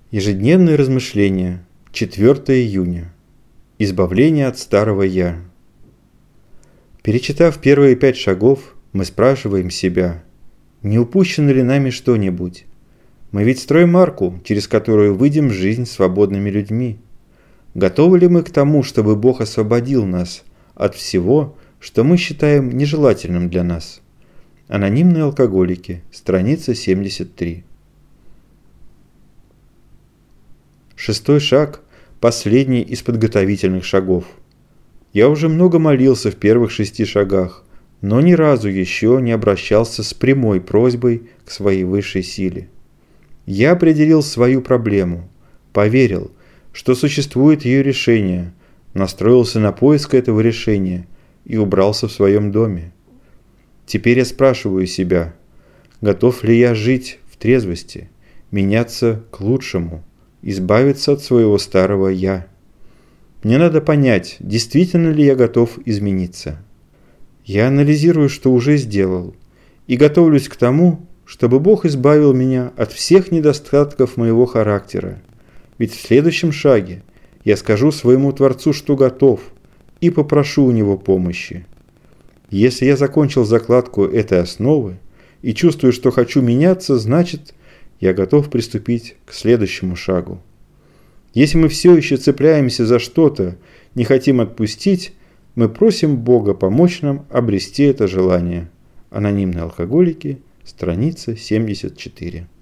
Ежедневные размышления. 4 июня. Избавление от старого «я». Перечитав первые 5 шагов, мы спрашиваем себя, не упущено ли нами что-нибудь? Мы ведь строим арку, через которую выйдем в жизнь свободными людьми. Готовы ли мы к тому, чтобы Бог освободил нас от всего, что мы считаем нежелательным для нас? Анонимные алкоголики, страница 73. 6 шаг – последний из подготовительных шагов. Я уже много молился в первых 6 шагах, но ни разу еще не обращался с прямой просьбой к своей высшей силе. Я определил свою проблему, поверил, что существует ее решение, настроился на поиск этого решения и убрался в своем доме. Теперь я спрашиваю себя, готов ли я жить в трезвости, меняться к лучшему, избавиться от своего старого «я». Мне надо понять, действительно ли я готов измениться. Я анализирую, что уже сделал, и готовлюсь к тому, чтобы Бог избавил меня от всех недостатков моего характера. Ведь в следующем шаге я скажу своему Творцу, что готов, и попрошу у Него помощи. Если я закончил закладку этой основы и чувствую, что хочу меняться, значит, я готов приступить к следующему шагу. Если мы все еще цепляемся за что-то, не хотим отпустить, мы просим Бога помочь нам обрести это желание. Анонимные алкоголики, страница 74.